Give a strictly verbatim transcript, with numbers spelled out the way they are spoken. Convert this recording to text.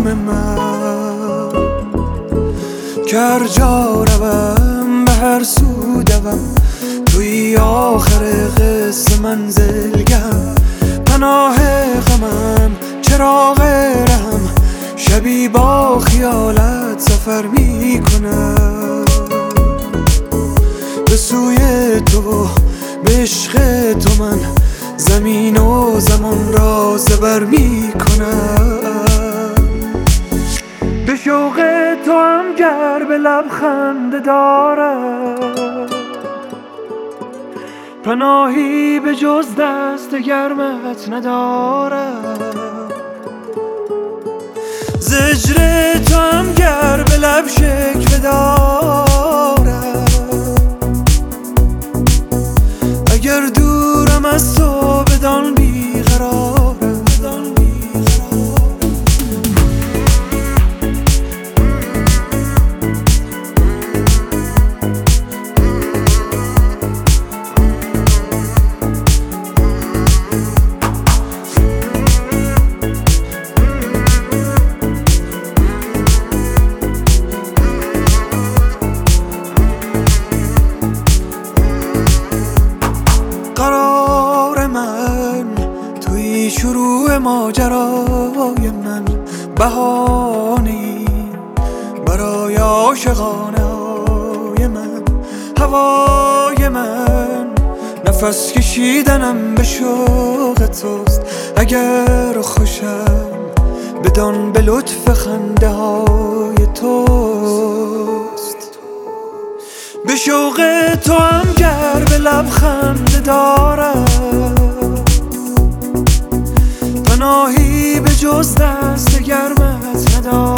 من که هر جا روم به هر سو دوم توی آخر قصه منزلگم پناه غمم چراغ رهم شبی با خیالت سفر میکنم به سوی تو به عشق تو من زمین و زمان را زبر میکنم به شوق تو هم گر به لبخنده دارم پناهی به جز دست گرمت ندارم زجر تو هم گر به لب شکوه دارم اگر دورم از تو بدان بیقرارم قرار من توی شروع ماجرای من بهانه‌ای برای عاشقانه های من هوای من نفس کشیدنم به شوق توست اگر خوشم بدان به لطف خنده های توست به شوق تو هم گر به لبخنده دارم پناهی به جز دست گرمت ندارم